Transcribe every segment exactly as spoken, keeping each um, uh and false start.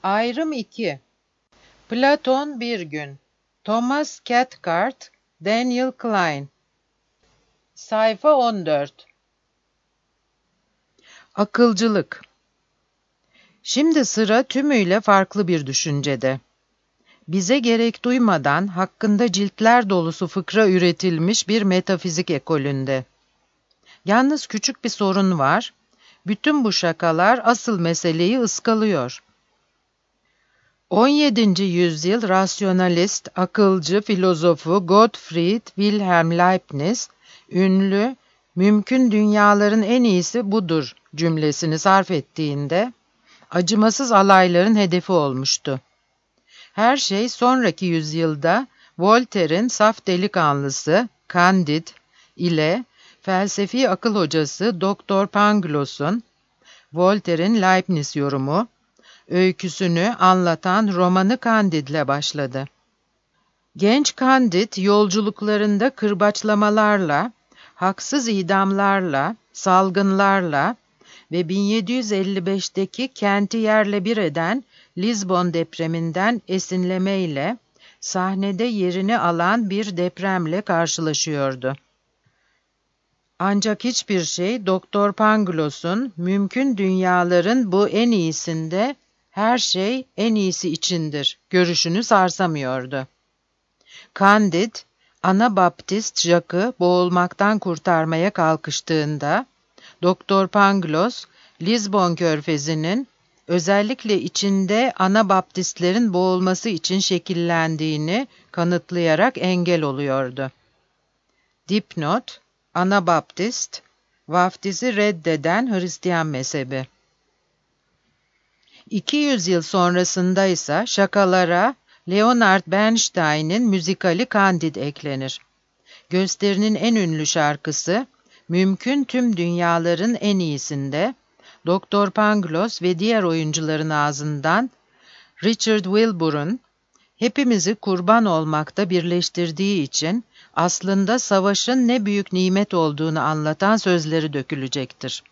Ayrım iki. Platon bir gün. Thomas Cathcart, Daniel Klein. Sayfa on dört. Akılcılık. Şimdi sıra tümüyle farklı bir düşüncede. Bize gerek duymadan hakkında ciltler dolusu fıkra üretilmiş bir metafizik ekolünde. Yalnız küçük bir sorun var. Bütün bu şakalar asıl meseleyi ıskalıyor. on yedinci yüzyıl rasyonalist, akılcı filozofu Gottfried Wilhelm Leibniz, ünlü, "Mümkün dünyaların en iyisi budur" cümlesini sarf ettiğinde, acımasız alayların hedefi olmuştu. Her şey sonraki yüzyılda Voltaire'in saf delikanlısı, Candide ile felsefi akıl hocası Doktor Pangloss'un, Voltaire'in Leibniz yorumu, öyküsünü anlatan romanı Candide'le başladı. Genç Candide yolculuklarında kırbaçlamalarla, haksız idamlarla, salgınlarla ve bin yedi yüz elli beşteki kenti yerle bir eden Lizbon depreminden esinlemeyle sahnede yerini alan bir depremle karşılaşıyordu. Ancak hiçbir şey Doktor Pangloss'un mümkün dünyaların bu en iyisinde her şey en iyisi içindir görüşünü sarsamıyordu. Candide, Anabaptist Jacques'ı boğulmaktan kurtarmaya kalkıştığında, Doktor Pangloss, Lizbon Körfezi'nin özellikle içinde Anabaptistlerin boğulması için şekillendiğini kanıtlayarak engel oluyordu. Dipnot: Anabaptist, vaftizi reddeden Hristiyan mezhebi. iki yüz yıl sonrasında ise şakalara Leonard Bernstein'in müzikali Candide eklenir. Gösterinin en ünlü şarkısı, mümkün tüm dünyaların en iyisinde, Doktor Pangloss ve diğer oyuncuların ağzından Richard Wilbur'un hepimizi kurban olmakta birleştirdiği için aslında savaşın ne büyük nimet olduğunu anlatan sözleri dökülecektir.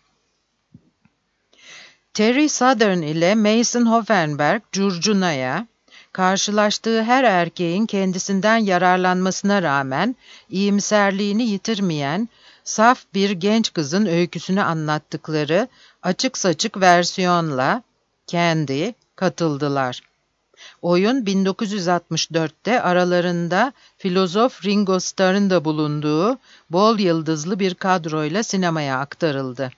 Terry Southern ile Mason Hoffenberg curcunaya, karşılaştığı her erkeğin kendisinden yararlanmasına rağmen iyimserliğini yitirmeyen saf bir genç kızın öyküsünü anlattıkları açık saçık versiyonla kendi katıldılar. Oyun bin dokuz yüz altmış dörtte aralarında filozof Ringo Starr'ın da bulunduğu bol yıldızlı bir kadroyla sinemaya aktarıldı.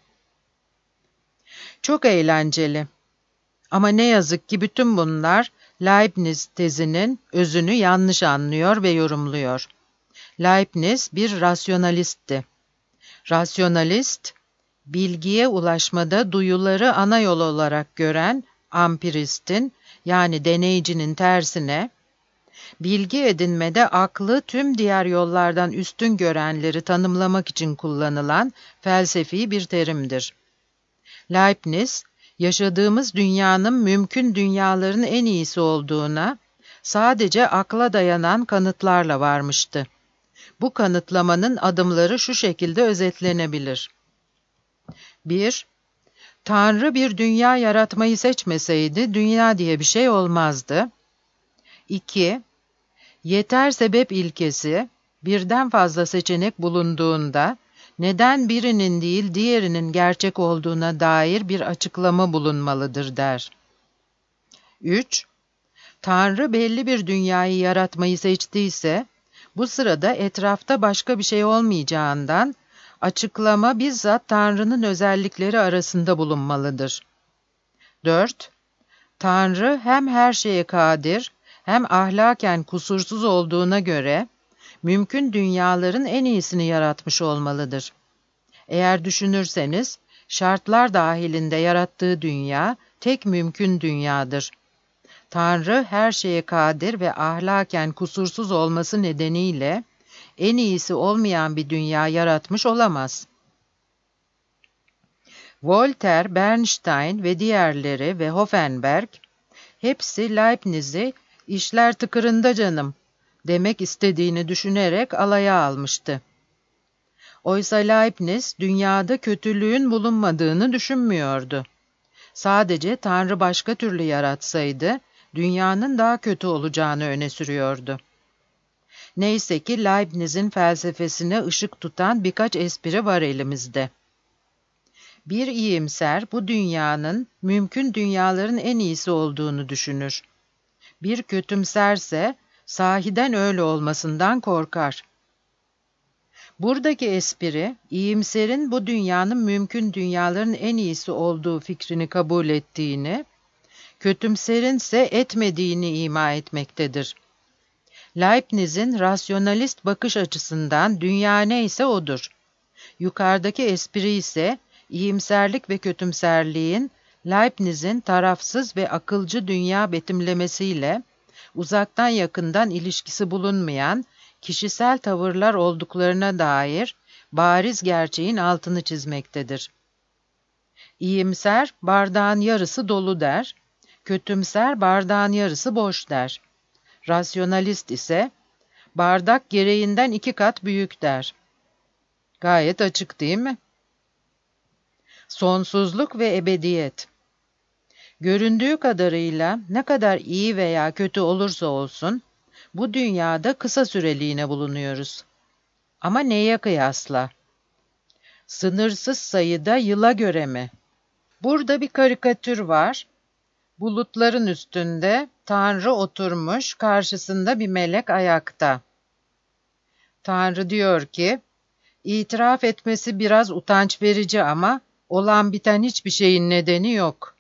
Çok eğlenceli. Ama ne yazık ki bütün bunlar Leibniz tezinin özünü yanlış anlıyor ve yorumluyor. Leibniz bir rasyonalistti. Rasyonalist, bilgiye ulaşmada duyuları ana yol olarak gören ampiristin, yani deneyicinin tersine, bilgi edinmede aklı tüm diğer yollardan üstün görenleri tanımlamak için kullanılan felsefi bir terimdir. Leibniz, yaşadığımız dünyanın mümkün dünyaların en iyisi olduğuna sadece akla dayanan kanıtlarla varmıştı. Bu kanıtlamanın adımları şu şekilde özetlenebilir. bir. Tanrı bir dünya yaratmayı seçmeseydi dünya diye bir şey olmazdı. iki. Yeter sebep ilkesi, birden fazla seçenek bulunduğunda neden birinin değil diğerinin gerçek olduğuna dair bir açıklama bulunmalıdır der. üç. Tanrı belli bir dünyayı yaratmayı seçtiyse, bu sırada etrafta başka bir şey olmayacağından, açıklama bizzat Tanrı'nın özellikleri arasında bulunmalıdır. dört. Tanrı hem her şeye kadir, hem ahlaken kusursuz olduğuna göre, mümkün dünyaların en iyisini yaratmış olmalıdır. Eğer düşünürseniz, şartlar dahilinde yarattığı dünya, tek mümkün dünyadır. Tanrı her şeye kadir ve ahlaken kusursuz olması nedeniyle, en iyisi olmayan bir dünya yaratmış olamaz. Voltaire, Bernstein ve diğerleri ve Hoffenberg, hepsi Leibniz'i "işler tıkırında canım" demek istediğini düşünerek alaya almıştı. Oysa Leibniz, dünyada kötülüğün bulunmadığını düşünmüyordu. Sadece Tanrı başka türlü yaratsaydı, dünyanın daha kötü olacağını öne sürüyordu. Neyse ki Leibniz'in felsefesine ışık tutan birkaç espri var elimizde. Bir iyimser bu dünyanın mümkün dünyaların en iyisi olduğunu düşünür. Bir kötümserse sahiden öyle olmasından korkar. Buradaki espri, iyimserin bu dünyanın mümkün dünyaların en iyisi olduğu fikrini kabul ettiğini, kötümserin ise etmediğini ima etmektedir. Leibniz'in rasyonalist bakış açısından dünya neyse odur. Yukarıdaki espri ise iyimserlik ve kötümserliğin Leibniz'in tarafsız ve akılcı dünya betimlemesiyle uzaktan yakından ilişkisi bulunmayan kişisel tavırlar olduklarına dair bariz gerçeğin altını çizmektedir. İyimser bardağın yarısı dolu der, kötümser bardağın yarısı boş der. Rasyonalist ise bardak gereğinden iki kat büyük der. Gayet açık değil mi? Sonsuzluk ve ebediyet. Göründüğü kadarıyla ne kadar iyi veya kötü olursa olsun, bu dünyada kısa süreliğine bulunuyoruz. Ama neye kıyasla? Sınırsız sayıda yıla göre mi? Burada bir karikatür var. Bulutların üstünde Tanrı oturmuş, karşısında bir melek ayakta. Tanrı diyor ki, itiraf etmesi biraz utanç verici ama olan biten hiçbir şeyin nedeni yok.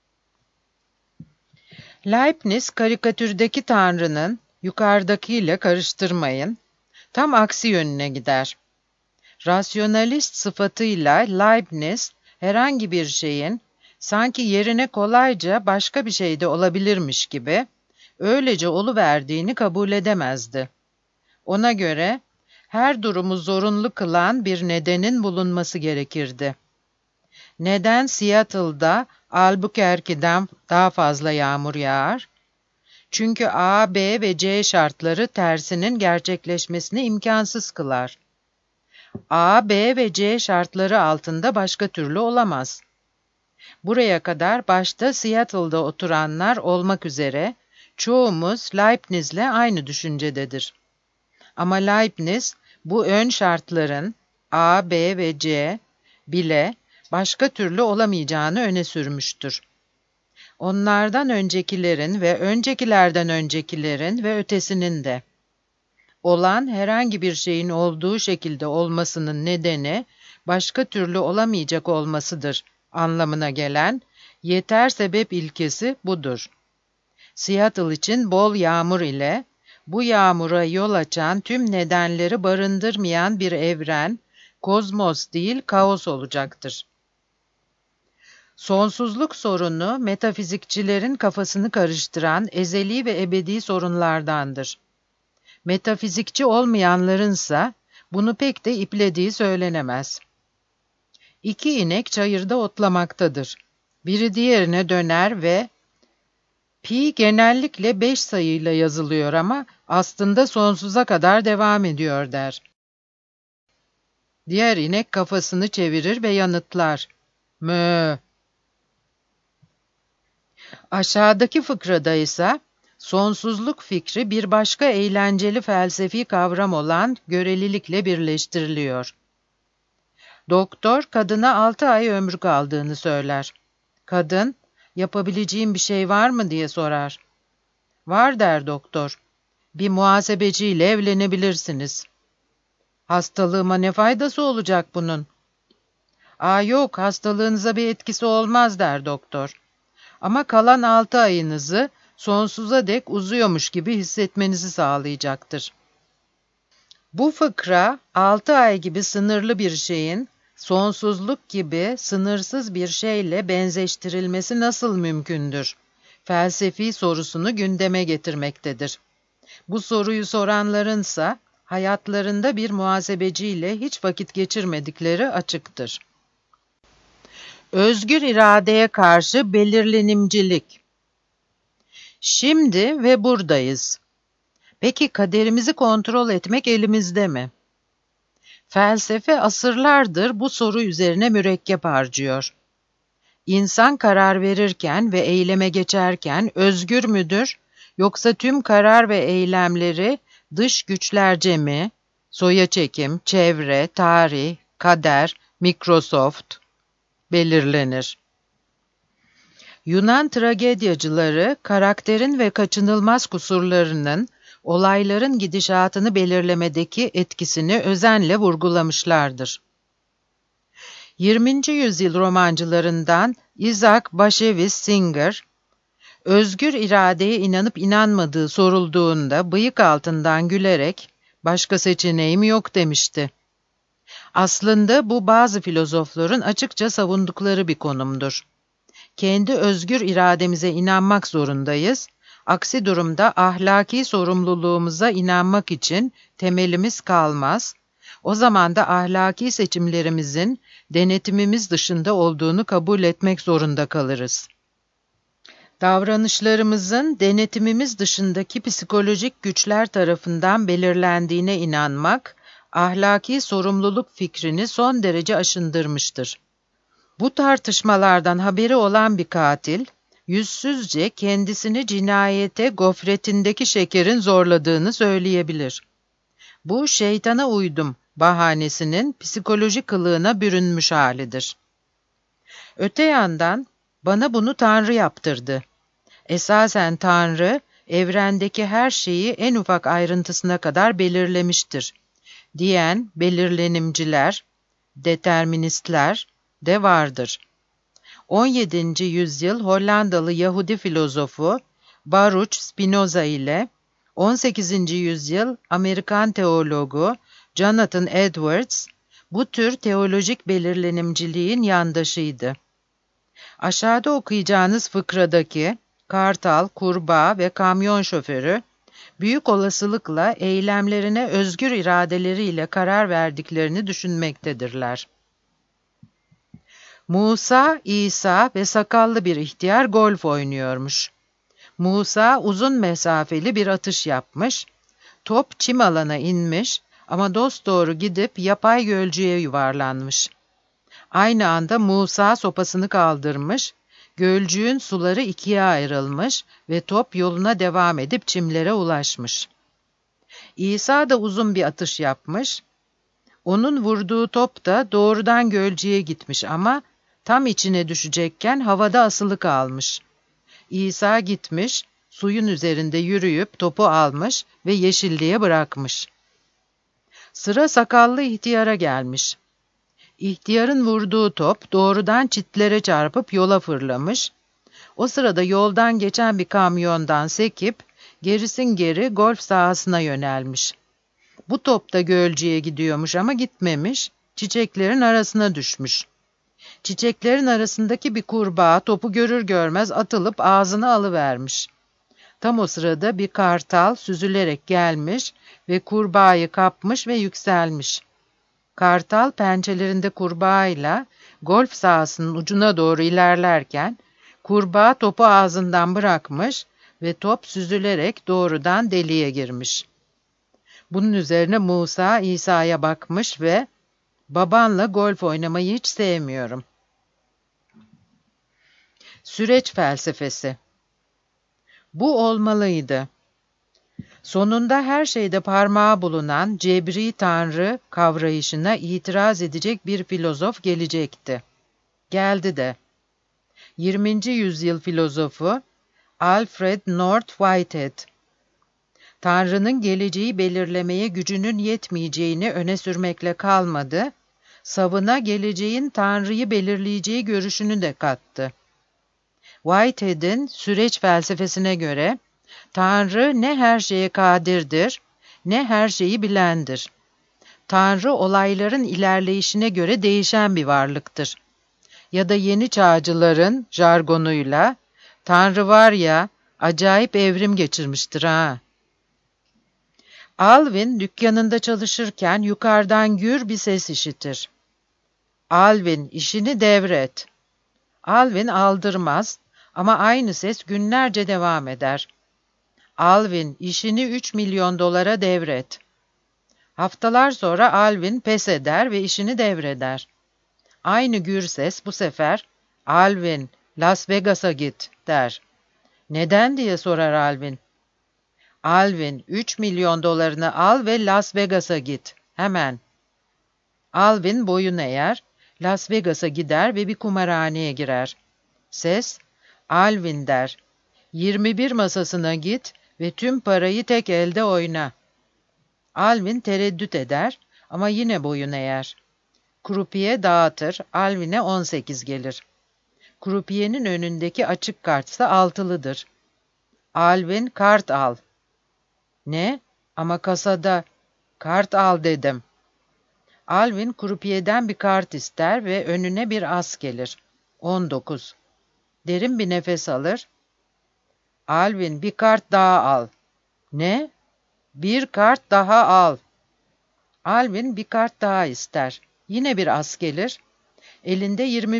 Leibniz karikatürdeki Tanrı'nın yukarıdakiyle karıştırmayın, tam aksi yönüne gider. Rasyonalist sıfatıyla Leibniz herhangi bir şeyin sanki yerine kolayca başka bir şey de olabilirmiş gibi öylece oluverdiğini kabul edemezdi. Ona göre her durumu zorunlu kılan bir nedenin bulunması gerekirdi. Neden Seattle'da Albuquerque'den daha fazla yağmur yağar? Çünkü A, B ve C şartları tersinin gerçekleşmesini imkansız kılar. A, B ve C şartları altında başka türlü olamaz. Buraya kadar başta Seattle'da oturanlar olmak üzere çoğumuz Leibniz'le aynı düşüncededir. Ama Leibniz bu ön şartların A, B ve C bile başka türlü olamayacağını öne sürmüştür. Onlardan öncekilerin ve öncekilerden öncekilerin ve ötesinin de. Olan herhangi bir şeyin olduğu şekilde olmasının nedeni başka türlü olamayacak olmasıdır anlamına gelen yeter sebep ilkesi budur. Seattle için bol yağmur ile bu yağmura yol açan tüm nedenleri barındırmayan bir evren, kozmos değil kaos olacaktır. Sonsuzluk sorunu metafizikçilerin kafasını karıştıran ezeli ve ebedi sorunlardandır. Metafizikçi olmayanlarınsa bunu pek de iplediği söylenemez. İki inek çayırda otlamaktadır. Biri diğerine döner ve pi genellikle beş sayıyla yazılıyor ama aslında sonsuza kadar devam ediyor der. Diğer inek kafasını çevirir ve yanıtlar. Mö. Aşağıdaki fıkrada ise sonsuzluk fikri bir başka eğlenceli felsefi kavram olan görelilikle birleştiriliyor. Doktor kadına altı ay ömrü kaldığını söyler. Kadın, yapabileceğim bir şey var mı diye sorar. Var der doktor. Bir muhasebeciyle evlenebilirsiniz. Hastalığıma ne faydası olacak bunun? Aa yok, hastalığınıza bir etkisi olmaz der doktor. Ama kalan altı ayınızı sonsuza dek uzuyormuş gibi hissetmenizi sağlayacaktır. Bu fıkra, altı ay gibi sınırlı bir şeyin, sonsuzluk gibi sınırsız bir şeyle benzeştirilmesi nasıl mümkündür? Felsefi sorusunu gündeme getirmektedir. Bu soruyu soranlarınsa, hayatlarında bir muhasebeciyle hiç vakit geçirmedikleri açıktır. Özgür iradeye karşı belirlenimcilik. Şimdi ve buradayız. Peki kaderimizi kontrol etmek elimizde mi? Felsefe asırlardır bu soru üzerine mürekkep harcıyor. İnsan karar verirken ve eyleme geçerken özgür müdür, yoksa tüm karar ve eylemleri dış güçlerce mi, soya çekim, çevre, tarih, kader, Microsoft belirlenir? Yunan tragediyacıları, karakterin ve kaçınılmaz kusurlarının, olayların gidişatını belirlemedeki etkisini özenle vurgulamışlardır. yirminci yüzyıl romancılarından Isaac Bashevis Singer, özgür iradeye inanıp inanmadığı sorulduğunda bıyık altından gülerek, "Başka seçeneğim yok," demişti. Aslında bu bazı filozofların açıkça savundukları bir konumdur. Kendi özgür irademize inanmak zorundayız. Aksi durumda ahlaki sorumluluğumuza inanmak için temelimiz kalmaz. O zaman da ahlaki seçimlerimizin denetimimiz dışında olduğunu kabul etmek zorunda kalırız. Davranışlarımızın denetimimiz dışındaki psikolojik güçler tarafından belirlendiğine inanmak, ahlaki sorumluluk fikrini son derece aşındırmıştır. Bu tartışmalardan haberi olan bir katil, yüzsüzce kendisini cinayete gofretindeki şekerin zorladığını söyleyebilir. Bu şeytana uydum bahanesinin psikolojik kılığına bürünmüş halidir. Öte yandan, bana bunu Tanrı yaptırdı. Esasen Tanrı, evrendeki her şeyi en ufak ayrıntısına kadar belirlemiştir, diyen belirlenimciler, deterministler de vardır. on yedinci yüzyıl Hollandalı Yahudi filozofu Baruch Spinoza ile on sekizinci yüzyıl Amerikan teologu Jonathan Edwards, bu tür teolojik belirlenimciliğin yandaşıydı. Aşağıda okuyacağınız fıkradaki kartal, kurbağa ve kamyon şoförü, büyük olasılıkla eylemlerine özgür iradeleriyle karar verdiklerini düşünmektedirler. Musa, İsa ve sakallı bir ihtiyar golf oynuyormuş. Musa uzun mesafeli bir atış yapmış, top çim alana inmiş ama dosdoğru gidip yapay gölcüğe yuvarlanmış. Aynı anda Musa sopasını kaldırmış, gölcüğün suları ikiye ayrılmış ve top yoluna devam edip çimlere ulaşmış. İsa da uzun bir atış yapmış, onun vurduğu top da doğrudan gölcüğe gitmiş ama tam içine düşecekken havada asılı kalmış. İsa gitmiş, suyun üzerinde yürüyüp topu almış ve yeşilliğe bırakmış. Sıra sakallı ihtiyara gelmiş. İhtiyarın vurduğu top doğrudan çitlere çarpıp yola fırlamış. O sırada yoldan geçen bir kamyondan sekip gerisin geri golf sahasına yönelmiş. Bu top da gölcüğe gidiyormuş ama gitmemiş, çiçeklerin arasına düşmüş. Çiçeklerin arasındaki bir kurbağa topu görür görmez atılıp ağzına alıvermiş. Tam o sırada bir kartal süzülerek gelmiş ve kurbağayı kapmış ve yükselmiş. Kartal pençelerinde kurbağayla golf sahasının ucuna doğru ilerlerken kurbağa topu ağzından bırakmış ve top süzülerek doğrudan deliğe girmiş. Bunun üzerine Musa İsa'ya bakmış ve "Babanla golf oynamayı hiç sevmiyorum." Süreç felsefesi. Bu olmalıydı. Sonunda her şeyde parmağı bulunan cebri tanrı kavrayışına itiraz edecek bir filozof gelecekti. Geldi de. yirminci yüzyıl filozofu Alfred North Whitehead, Tanrı'nın geleceği belirlemeye gücünün yetmeyeceğini öne sürmekle kalmadı, savına geleceğin Tanrı'yı belirleyeceği görüşünü de kattı. Whitehead'in süreç felsefesine göre, Tanrı ne her şeye kadirdir, ne her şeyi bilendir. Tanrı olayların ilerleyişine göre değişen bir varlıktır. Ya da yeni çağcıların jargonuyla, Tanrı var ya, acayip evrim geçirmiştir ha. Alvin dükkanında çalışırken yukarıdan gür bir ses işitir. Alvin, işini devret. Alvin aldırmaz ama aynı ses günlerce devam eder. Alvin, işini üç milyon dolara devret. Haftalar sonra Alvin pes eder ve işini devreder. Aynı gür ses bu sefer, Alvin, Las Vegas'a git der. Neden diye sorar Alvin. Alvin, üç milyon dolarını al ve Las Vegas'a git. Hemen. Alvin boyun eğer, Las Vegas'a gider ve bir kumarhaneye girer. Ses, Alvin der. yirmi bir masasına git ve tüm parayı tek elde oyna. Alvin tereddüt eder ama yine boyun eğer. Krupiye dağıtır, Alvin'e on sekiz gelir. Krupiyenin önündeki açık kartsa altılıdır. Alvin, kart al. Ne? Ama kasada. Kart al dedim. Alvin krupiyeden bir kart ister ve önüne bir as gelir. on dokuz. Derin bir nefes alır. Alvin, bir kart daha al. Ne? Bir kart daha al. Alvin bir kart daha ister. Yine bir as gelir. Elinde yirmi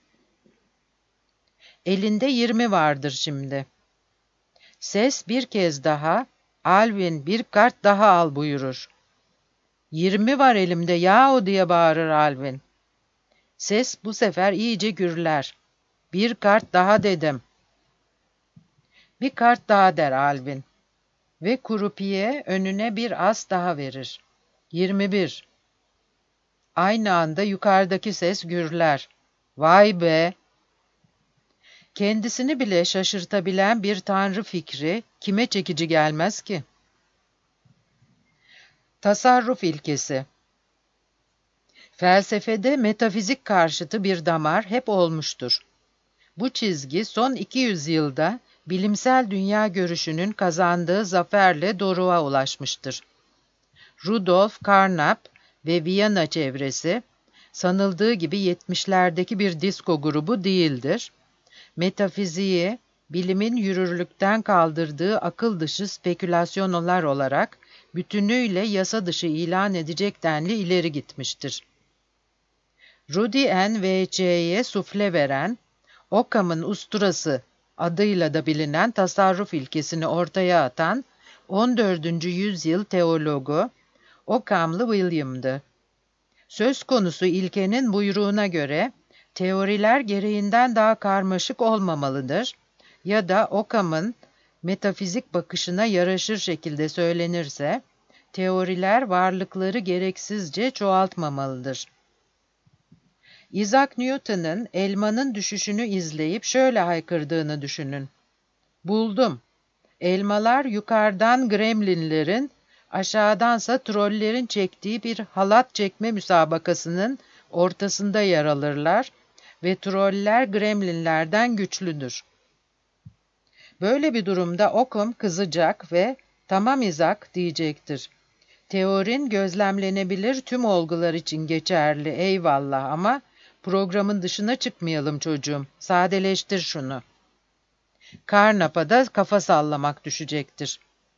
elinde yirmi vardır şimdi. Ses bir kez daha, Alvin bir kart daha al buyurur. Yirmi var elimde yahu diye bağırır Alvin. Ses bu sefer iyice gürler. Bir kart daha dedim. Bir kart daha der Alvin. Ve krupiye önüne bir as daha verir. Yirmi bir. Aynı anda yukarıdaki ses gürler. Vay be! Kendisini bile şaşırtabilen bir tanrı fikri kime çekici gelmez ki? Tasarruf ilkesi. Felsefede metafizik karşıtı bir damar hep olmuştur. Bu çizgi son iki yüz yılda bilimsel dünya görüşünün kazandığı zaferle doruğa ulaşmıştır. Rudolf Carnap ve Viyana çevresi, sanıldığı gibi yetmişlerdeki bir disko grubu değildir. Metafiziği, bilimin yürürlükten kaldırdığı akıl dışı spekülasyonlar olarak bütünüyle yasa dışı ilan edecek denli ileri gitmiştir. Rudy N. V C'ye sufle veren, Occam'ın usturası adıyla da bilinen tasarruf ilkesini ortaya atan on dördüncü yüzyıl teologu Occam'lı William'dı. Söz konusu ilkenin buyruğuna göre, teoriler gereğinden daha karmaşık olmamalıdır ya da Occam'ın metafizik bakışına yaraşır şekilde söylenirse, teoriler varlıkları gereksizce çoğaltmamalıdır. Isaac Newton'un elmanın düşüşünü izleyip şöyle haykırdığını düşünün. Buldum. Elmalar yukarıdan gremlinlerin, aşağıdansa trollerin çektiği bir halat çekme müsabakasının ortasında yer alırlar ve troller gremlinlerden güçlüdür. Böyle bir durumda Occam kızacak ve "Tamam Isaac" diyecektir. Teorin gözlemlenebilir tüm olgular için geçerli, eyvallah ama programın dışına çıkmayalım çocuğum, sadeleştir şunu. Carnap'a da kafa sallamak düşecektir.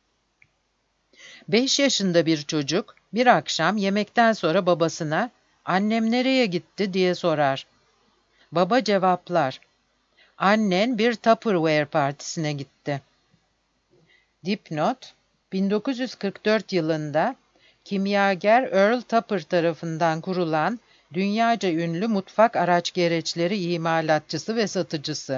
Beş yaşında bir çocuk bir akşam yemekten sonra babasına "Annem nereye gitti?" diye sorar. Baba cevaplar. "Annen bir Tupperware partisine gitti." Dipnot, bin dokuz yüz kırk dört yılında kimyager Earl Tupper tarafından kurulan dünyaca ünlü mutfak araç gereçleri imalatçısı ve satıcısı.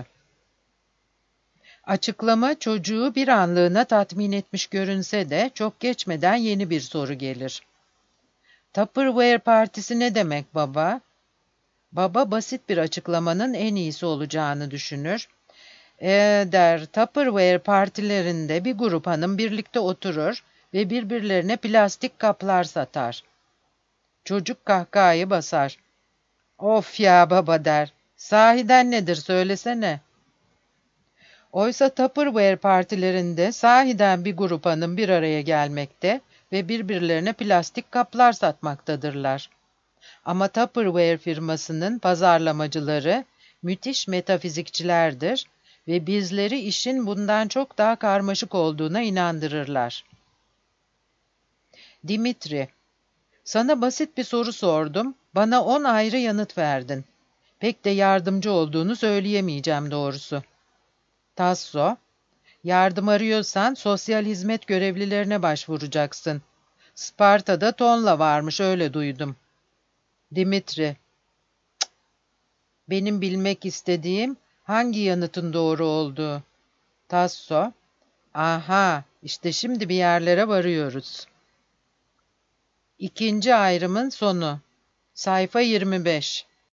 Açıklama çocuğu bir anlığına tatmin etmiş görünse de çok geçmeden yeni bir soru gelir. "Tupperware partisi ne demek baba?" Baba basit bir açıklamanın en iyisi olacağını düşünür. E der, Tupperware partilerinde bir grup hanım birlikte oturur ve birbirlerine plastik kaplar satar. Çocuk kahkahayı basar. "Of ya baba" der. "Sahiden nedir söylesene." Oysa Tupperware partilerinde sahiden bir grup hanım bir araya gelmekte ve birbirlerine plastik kaplar satmaktadırlar. Ama Tupperware firmasının pazarlamacıları müthiş metafizikçilerdir ve bizleri işin bundan çok daha karmaşık olduğuna inandırırlar. Dimitri, sana basit bir soru sordum, bana on ayrı yanıt verdin. Pek de yardımcı olduğunu söyleyemeyeceğim doğrusu. Tasso, yardım arıyorsan sosyal hizmet görevlilerine başvuracaksın. Sparta'da tonla varmış öyle duydum. Dimitri, Benim bilmek istediğim hangi yanıtın doğru olduğu. Tasso. Aha, işte şimdi bir yerlere varıyoruz. İkinci ayrımın sonu. Sayfa yirmi beş.